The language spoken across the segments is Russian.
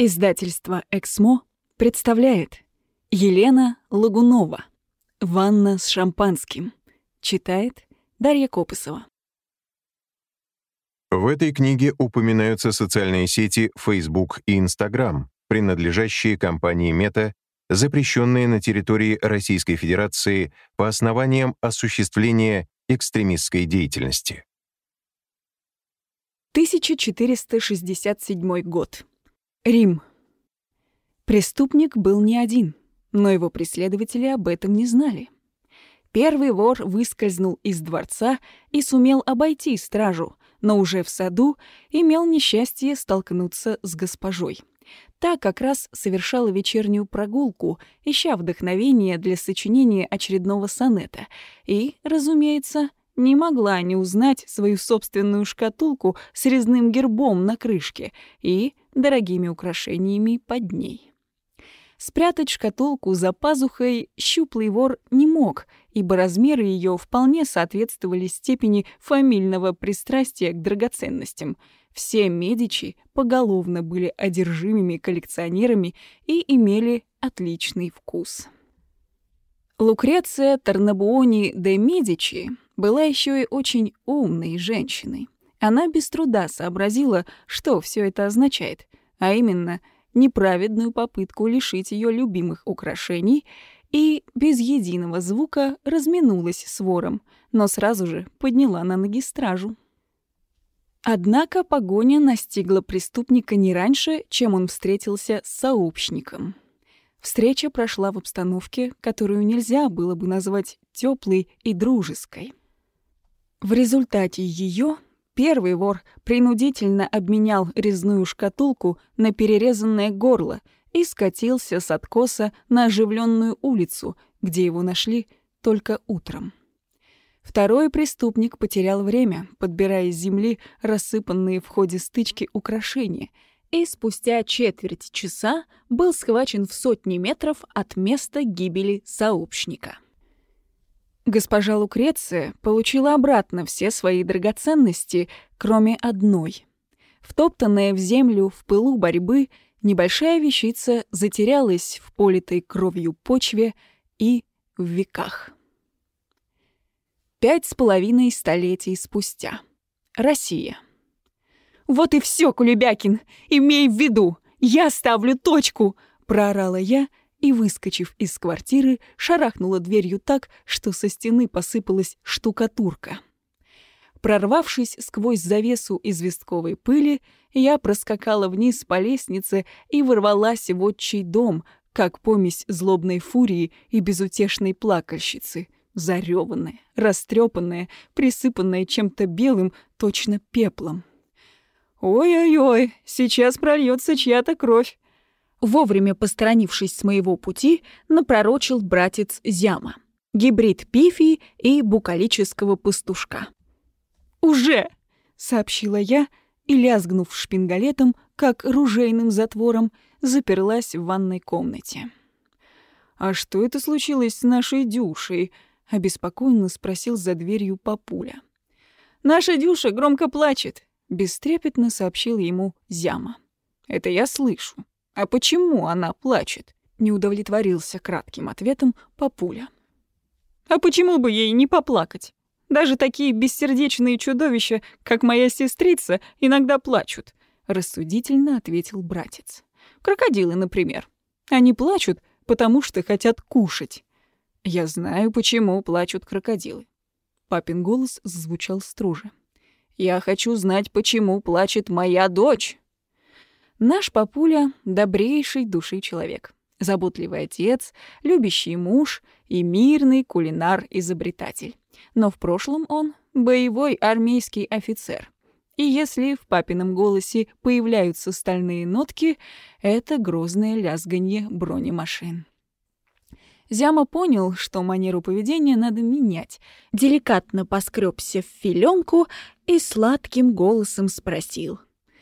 Издательство «Эксмо» представляет Елена Лагунова «Ванна с шампанским». Читает Дарья Копысова. В этой книге упоминаются социальные сети Facebook и Instagram, принадлежащие компании Meta, запрещенные на территории Российской Федерации по основаниям осуществления экстремистской деятельности. 1467 год. Рим. Преступник был не один, но его преследователи об этом не знали. Первый вор выскользнул из дворца и сумел обойти стражу, но уже в саду имел несчастье столкнуться с госпожой. Та как раз совершала вечернюю прогулку, ища вдохновения для сочинения очередного сонета, и, разумеется, не могла не узнать свою собственную шкатулку с резным гербом на крышке и дорогими украшениями под ней. Спрятать шкатулку за пазухой щуплый вор не мог, ибо размеры ее вполне соответствовали степени фамильного пристрастия к драгоценностям. Все Медичи поголовно были одержимыми коллекционерами и имели отличный вкус. Лукреция Торнабуони де Медичи была еще и очень умной женщиной. Она без труда сообразила, что все это означает, а именно неправедную попытку лишить ее любимых украшений, и без единого звука разминулась с вором, но сразу же подняла на ноги стражу. Однако погоня настигла преступника не раньше, чем он встретился с сообщником. Встреча прошла в обстановке, которую нельзя было бы назвать теплой и дружеской. В результате ее первый вор принудительно обменял резную шкатулку на перерезанное горло и скатился с откоса на оживленную улицу, где его нашли только утром. Второй преступник потерял время, подбирая с земли рассыпанные в ходе стычки украшения, и спустя четверть часа был схвачен в сотни метров от места гибели сообщника. Госпожа Лукреция получила обратно все свои драгоценности, кроме одной. Втоптанная в землю в пылу борьбы, небольшая вещица затерялась в политой кровью почве и в веках. 5,5 столетий спустя. Россия. «Вот и все, Кулебякин! Имей в виду! Я ставлю точку!» — проорала я, и, выскочив из квартиры, шарахнула дверью так, что со стены посыпалась штукатурка. Прорвавшись сквозь завесу известковой пыли, я проскакала вниз по лестнице и ворвалась в отчий дом, как помесь злобной фурии и безутешной плакальщицы, зарёванная, растрепанная, присыпанная чем-то белым, точно пеплом. «Ой-ой-ой, сейчас прольется чья-то кровь!» Вовремя посторонившись с моего пути, напророчил братец Зяма, гибрид пифии и букалического пастушка. «Уже!» — сообщила я и, лязгнув шпингалетом, как ружейным затвором, заперлась в ванной комнате. «А что это случилось с нашей Дюшей?» — обеспокоенно спросил за дверью папуля. «Наша Дюша громко плачет», — бестрепетно сообщил ему Зяма. «Это я слышу. А почему она плачет?» — не удовлетворился кратким ответом папуля. «А почему бы ей не поплакать? Даже такие бессердечные чудовища, как моя сестрица, иногда плачут», — рассудительно ответил братец. «Крокодилы, например. Они плачут, потому что хотят кушать. Я знаю, почему плачут крокодилы». Папин голос зазвучал строже. «Я хочу знать, почему плачет моя дочь». Наш папуля — добрейший души человек, заботливый отец, любящий муж и мирный кулинар-изобретатель. Но в прошлом он — боевой армейский офицер. И если в папином голосе появляются стальные нотки, это грозное лязганье бронемашин. Зяма понял, что манеру поведения надо менять, деликатно поскребся в филёнку и сладким голосом спросил: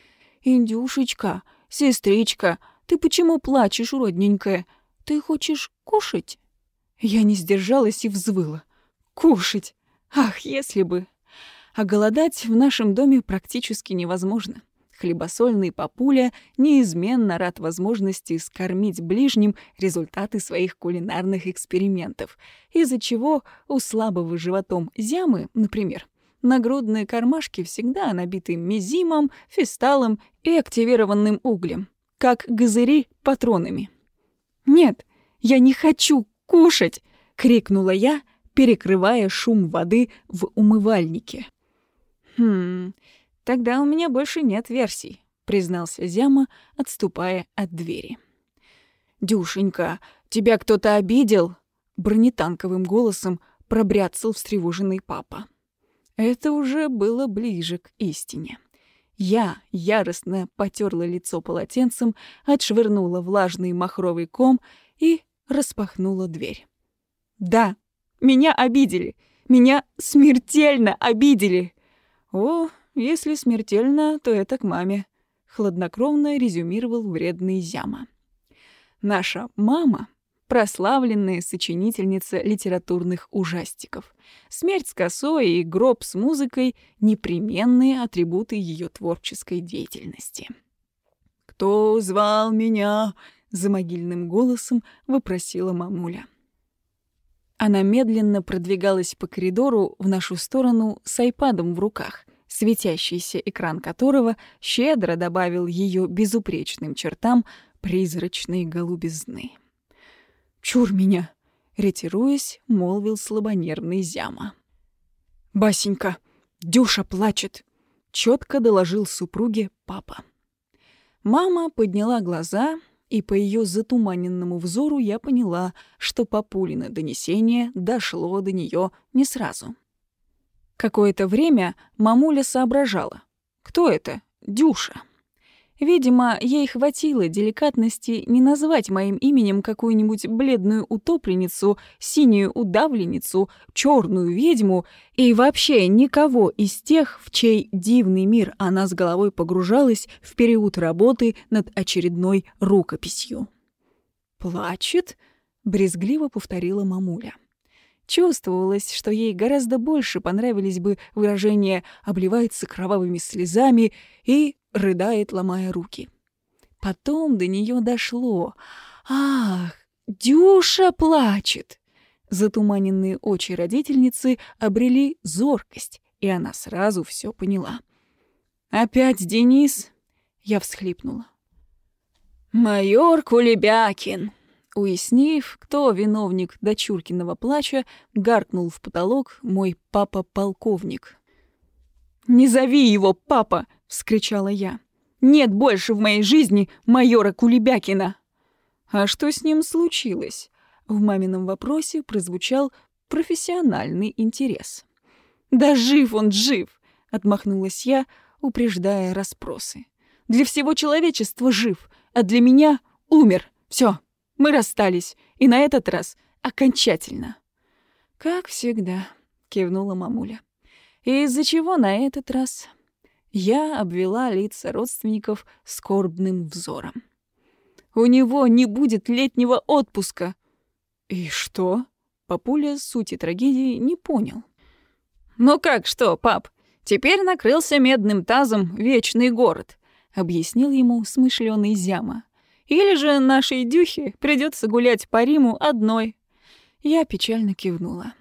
«Индюшечка, сестричка, ты почему плачешь, родненькая? Ты хочешь кушать?» Я не сдержалась и взвыла. «Кушать? Ах, если бы!» А голодать в нашем доме практически невозможно. Хлебосольный папуля неизменно рад возможности скормить ближним результаты своих кулинарных экспериментов, из-за чего у слабого животом зямы, например, нагрудные кармашки всегда набиты мезимом, фисталом и активированным углем, как газыри патронами. «Нет, я не хочу кушать!» — крикнула я, перекрывая шум воды в умывальнике. «Тогда у меня больше нет версий», — признался Зяма, отступая от двери. «Дюшенька, тебя кто-то обидел?» — бронетанковым голосом пробряцал встревоженный папа. Это уже было ближе к истине. Я яростно потёрла лицо полотенцем, отшвырнула влажный махровый ком и распахнула дверь. «Да, меня обидели! Меня смертельно обидели!» «О, если смертельно, то это к маме», — хладнокровно резюмировал вредный Зяма. «Наша мама — прославленная сочинительница литературных ужастиков. Смерть с косой и гроб с музыкой — непременные атрибуты ее творческой деятельности». «Кто звал меня?» — за могильным голосом вопросила мамуля. Она медленно продвигалась по коридору в нашу сторону с айпадом в руках, светящийся экран которого щедро добавил ее безупречным чертам призрачной голубизны. «Чур меня!» — ретируясь, молвил слабонервный Зяма. «Басенька, Дюша плачет!» — чётко доложил супруге папа. Мама подняла глаза, и по ее затуманенному взору я поняла, что папулино донесение дошло до нее не сразу. Какое-то время мамуля соображала. Кто это? Дюша. Видимо, ей хватило деликатности не назвать моим именем какую-нибудь бледную утопленницу, синюю удавленницу, черную ведьму и вообще никого из тех, в чей дивный мир она с головой погружалась в период работы над очередной рукописью. «Плачет?» — брезгливо повторила мамуля. Чувствовалось, что ей гораздо больше понравились бы выражения «обливается кровавыми слезами» и рыдает, ломая руки. Потом до нее дошло. «Ах, Дюша плачет!» Затуманенные очи родительницы обрели зоркость, и она сразу все поняла. «Опять Денис?» — я всхлипнула. «Майор Кулебякин!» Уяснив, кто виновник дочуркиного плача, гаркнул в потолок мой папа-полковник. «Не зови его папа!» — вскричала я. «Нет больше в моей жизни майора Кулебякина!» «А что с ним случилось?» В мамином вопросе прозвучал профессиональный интерес. «Да жив он, жив!» — отмахнулась я, упреждая расспросы. «Для всего человечества жив, а для меня умер. Все. Мы расстались, и на этот раз окончательно». «Как всегда», — кивнула мамуля. «И из-за чего на этот раз?» Я обвела лица родственников скорбным взором. «У него не будет летнего отпуска». «И что?» Папуля сути трагедии не понял. «Ну как что, пап? Теперь накрылся медным тазом вечный город», — объяснил ему смышлёный Зяма. «Или же нашей Дюхе придется гулять по Риму одной». Я печально кивнула.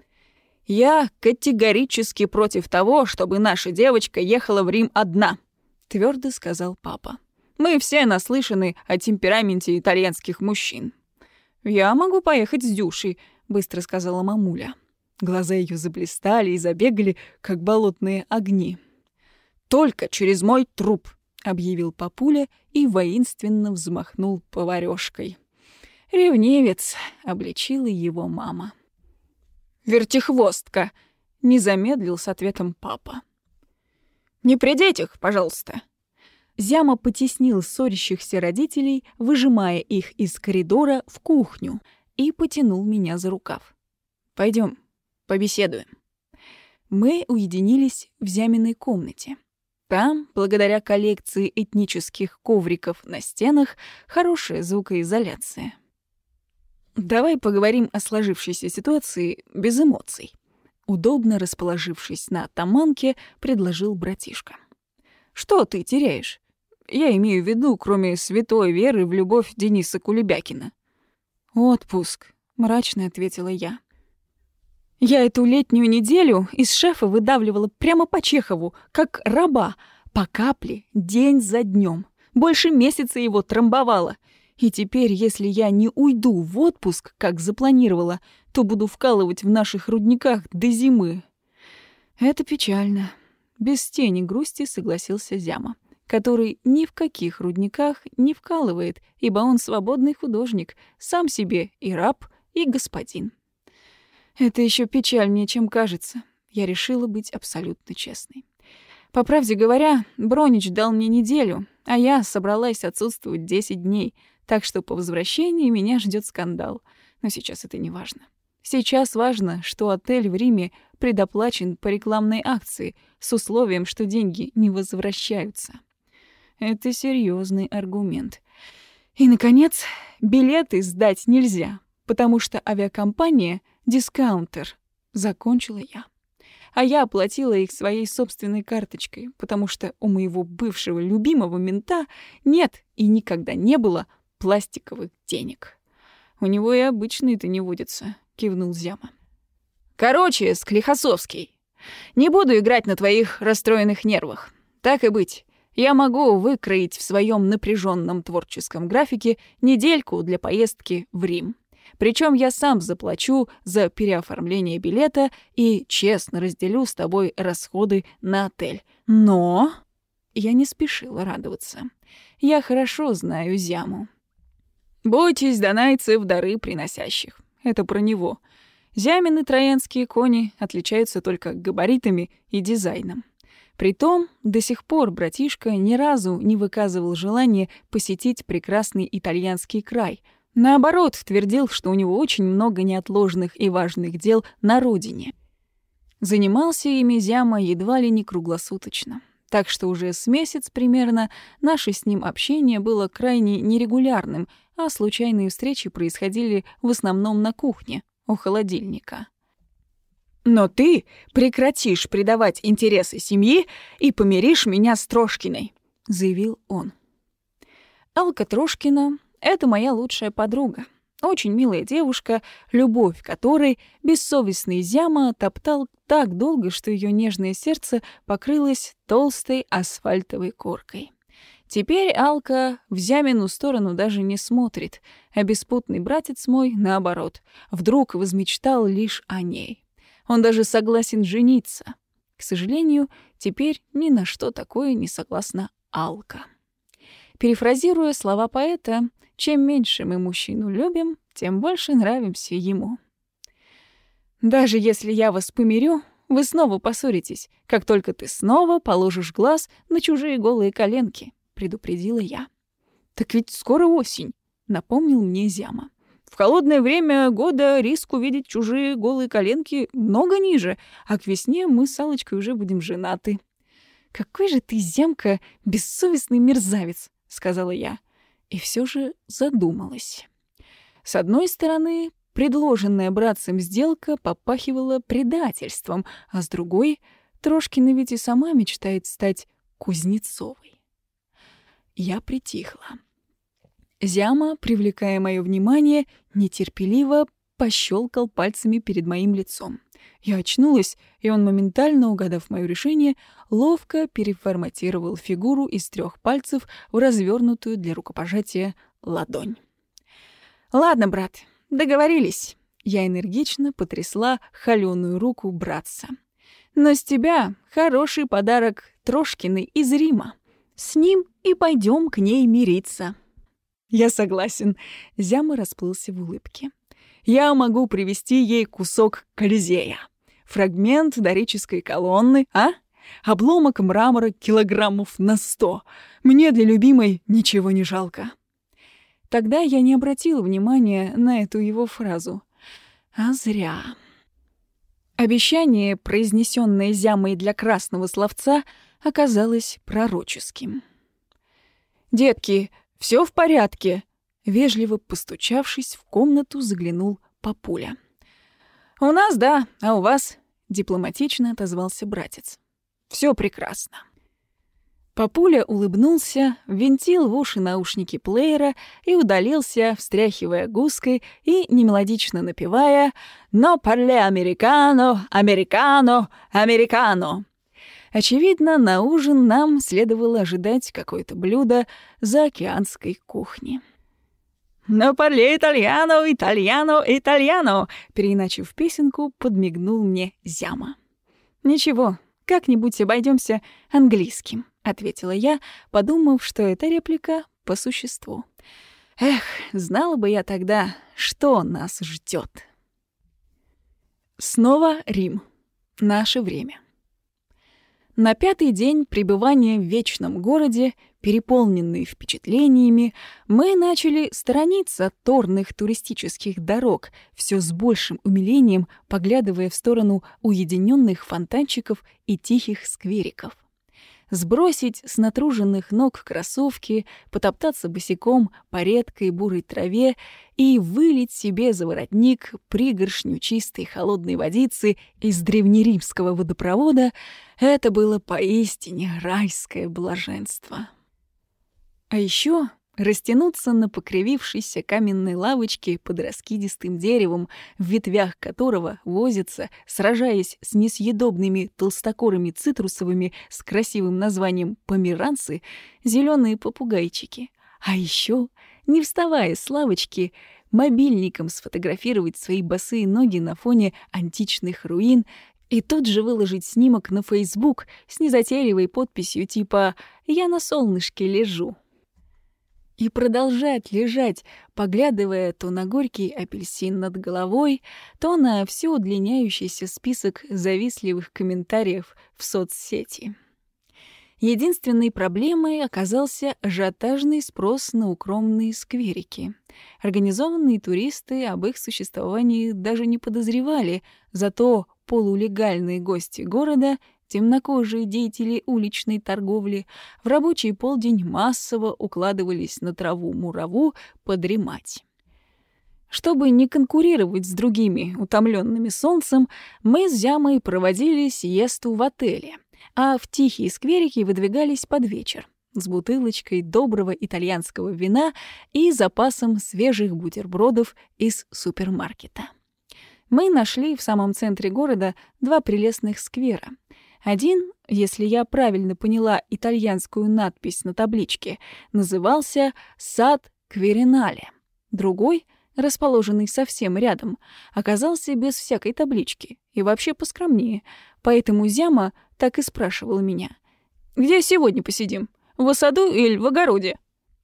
«Я категорически против того, чтобы наша девочка ехала в Рим одна», — твердо сказал папа. «Мы все наслышаны о темпераменте итальянских мужчин». «Я могу поехать с Дюшей», — быстро сказала мамуля. Глаза ее заблистали и забегали, как болотные огни. «Только через мой труп», — объявил папуля и воинственно взмахнул поварёшкой. «Ревнивец», — обличила его мама. «Вертихвостка», — не замедлил с ответом папа. «Не при детях, пожалуйста». Зяма потеснил ссорящихся родителей, выжимая их из коридора в кухню, и потянул меня за рукав. «Пойдём, побеседуем». Мы уединились в Зяминой комнате. Там, благодаря коллекции этнических ковриков на стенах, хорошая звукоизоляция. «Давай поговорим о сложившейся ситуации без эмоций», — удобно расположившись на таманке, предложил братишка. Что ты теряешь? Я имею в виду, кроме святой веры в любовь Дениса Кулебякина. «Отпуск», — мрачно ответила я. Я эту летнюю неделю из шефа выдавливала прямо по Чехову, как раба, по капле, день за днем. Больше месяца его трамбовала. И теперь, если я не уйду в отпуск, как запланировала, то буду вкалывать в наших рудниках до зимы. Это печально. Без тени грусти согласился Зяма, который ни в каких рудниках не вкалывает, ибо он свободный художник, сам себе и раб, и господин. Это еще печальнее, чем кажется. Я решила быть абсолютно честной. По правде говоря, Бронич дал мне неделю, а я собралась отсутствовать 10 дней, так что по возвращении меня ждет скандал. Но сейчас это не важно. Сейчас важно, что отель в Риме предоплачен по рекламной акции с условием, что деньги не возвращаются. Это серьезный аргумент. И, наконец, билеты сдать нельзя, потому что авиакомпания «Дискаунтер» закончила я. А я оплатила их своей собственной карточкой, потому что у моего бывшего любимого мента нет и никогда не было пластиковых денег. У него и обычные-то не водятся, кивнул Зяма. Короче, Склихосовский, не буду играть на твоих расстроенных нервах. Так и быть, я могу выкроить в своем напряженном творческом графике недельку для поездки в Рим. Причем я сам заплачу за переоформление билета и честно разделю с тобой расходы на отель. Но я не спешила радоваться. Я хорошо знаю Зяму. Бойтесь донайцев дары приносящих. Это про него. Зямины троянские кони отличаются только габаритами и дизайном. Притом до сих пор братишка ни разу не выказывал желания посетить прекрасный итальянский край. Наоборот, твердил, что у него очень много неотложных и важных дел на родине. Занимался ими Зяма едва ли не круглосуточно. Так что уже с месяц примерно наше с ним общение было крайне нерегулярным, а случайные встречи происходили в основном на кухне, у холодильника. «Но ты прекратишь предавать интересы семьи и помиришь меня с Трошкиной», — заявил он. Алка Трошкина — это моя лучшая подруга. Очень милая девушка, любовь которой бессовестный Зяма топтал так долго, что ее нежное сердце покрылось толстой асфальтовой коркой. Теперь Алка в Зямину сторону даже не смотрит, а беспутный братец мой, наоборот, вдруг возмечтал лишь о ней. Он даже согласен жениться. К сожалению, теперь ни на что такое не согласна Алка. Перефразируя слова поэта, чем меньше мы мужчину любим, тем больше нравимся ему. Даже если я вас помирю, вы снова поссоритесь, как только ты снова положишь глаз на чужие голые коленки, предупредила я. Так ведь скоро осень, напомнил мне Зяма. В холодное время года риск увидеть чужие голые коленки много ниже, а к весне мы с Аллочкой уже будем женаты. Какой же ты, Зямка, бессовестный мерзавец, сказала я. И все же задумалась. С одной стороны, предложенная братцем сделка попахивала предательством, а с другой, Трошкина ведь и сама мечтает стать Кузнецовой. Я притихла. Зяма, привлекая мое внимание, нетерпеливо пощелкал пальцами перед моим лицом. Я очнулась, и он, моментально угадав мое решение, ловко переформатировал фигуру из 3 пальцев в развернутую для рукопожатия ладонь. «Ладно, брат, договорились». Я энергично потрясла холёную руку братца. «Но с тебя хороший подарок Трошкиной из Рима. С ним и пойдем к ней мириться». «Я согласен», — Зяма расплылся в улыбке. «Я могу привезти ей кусок Колизея, фрагмент дорической колонны, а? Обломок мрамора килограммов на 100. Мне для любимой ничего не жалко». Тогда я не обратила внимания на эту его фразу. А зря. Обещание, произнесенное Зямой для красного словца, оказалось пророческим. «Детки, все в порядке?» Вежливо постучавшись, в комнату заглянул папуля. «У нас да, а у вас?» — дипломатично отозвался братец. «Все прекрасно». Папуля улыбнулся, ввинтил в уши наушники плеера и удалился, встряхивая гуской и немелодично напевая «Но парле американо, американо, американо». Очевидно, на ужин нам следовало ожидать какое-то блюдо заокеанской кухни. «Но парле итальяно, итальяно, итальяно», переиначив песенку, подмигнул мне Зяма. «Ничего, как-нибудь обойдемся английским», — ответила я, подумав, что это реплика по существу. Эх, знала бы я тогда, что нас ждет. Снова Рим. Наше время. На 5-й день пребывания в вечном городе, переполненные впечатлениями, мы начали сторониться торных туристических дорог, все с большим умилением поглядывая в сторону уединенных фонтанчиков и тихих сквериков. Сбросить с натруженных ног кроссовки, потоптаться босиком по редкой бурой траве и вылить себе за воротник пригоршню чистой холодной водицы из древнеримского водопровода — это было поистине райское блаженство. А еще растянуться на покривившейся каменной лавочке под раскидистым деревом, в ветвях которого возятся, сражаясь с несъедобными толстокорыми цитрусовыми с красивым названием померанцы, зеленые попугайчики. А еще, не вставая с лавочки, мобильником сфотографировать свои босые ноги на фоне античных руин и тут же выложить снимок на Facebook с незатейливой подписью типа «Я на солнышке лежу». И продолжать лежать, поглядывая то на горький апельсин над головой, то на все удлиняющийся список завистливых комментариев в соцсети. Единственной проблемой оказался ажиотажный спрос на укромные скверики. Организованные туристы об их существовании даже не подозревали, зато полулегальные гости города, темнокожие деятели уличной торговли, в рабочий полдень массово укладывались на траву-мураву подремать. Чтобы не конкурировать с другими утомленными солнцем, мы с Зямой проводили сиесту в отеле, а в тихие скверики выдвигались под вечер с бутылочкой доброго итальянского вина и запасом свежих бутербродов из супермаркета. Мы нашли в самом центре города 2 прелестных сквера. Один, если я правильно поняла итальянскую надпись на табличке, назывался «Сад Кверинале». Другой, расположенный совсем рядом, оказался без всякой таблички и вообще поскромнее, поэтому Зяма так и спрашивал меня: «Где сегодня посидим? В саду или в огороде?»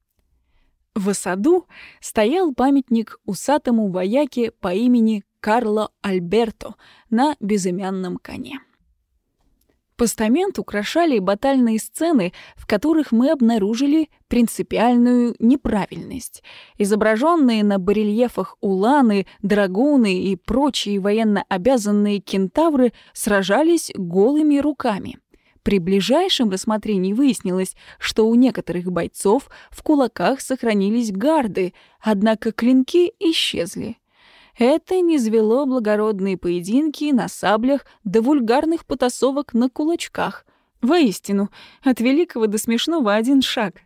В саду стоял памятник усатому вояке по имени Карло Альберто на безымянном коне. Постамент украшали батальные сцены, в которых мы обнаружили принципиальную неправильность. Изображенные на барельефах уланы, драгуны и прочие военно обязанные кентавры сражались голыми руками. При ближайшем рассмотрении выяснилось, что у некоторых бойцов в кулаках сохранились гарды, однако клинки исчезли. Это низвело благородные поединки на саблях до вульгарных потасовок на кулачках. Воистину, от великого до смешного один шаг.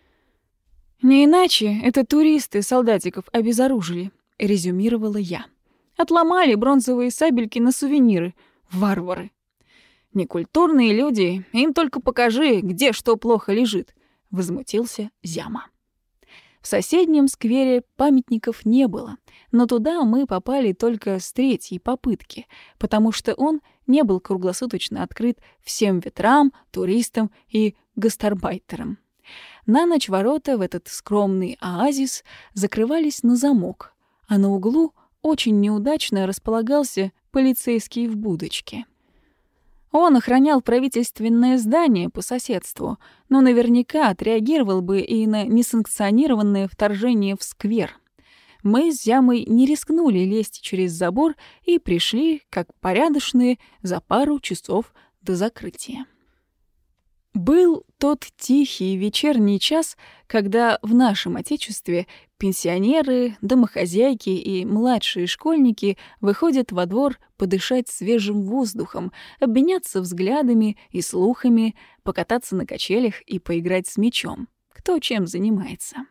«Не иначе это туристы солдатиков обезоружили», — резюмировала я. «Отломали бронзовые сабельки на сувениры. Варвары». «Некультурные люди, им только покажи, где что плохо лежит», — возмутился Зяма. В соседнем сквере памятников не было, но туда мы попали только с 3-й попытки, потому что он не был круглосуточно открыт всем ветрам, туристам и гастарбайтерам. На ночь ворота в этот скромный оазис закрывались на замок, а на углу очень неудачно располагался полицейский в будочке. Он охранял правительственное здание по соседству, но наверняка отреагировал бы и на несанкционированное вторжение в сквер. Мы с Зямой не рискнули лезть через забор и пришли, как порядочные, за пару часов до закрытия. Был тот тихий вечерний час, когда в нашем Отечестве пенсионеры, домохозяйки и младшие школьники выходят во двор подышать свежим воздухом, обменяться взглядами и слухами, покататься на качелях и поиграть с мячом. Кто чем занимается.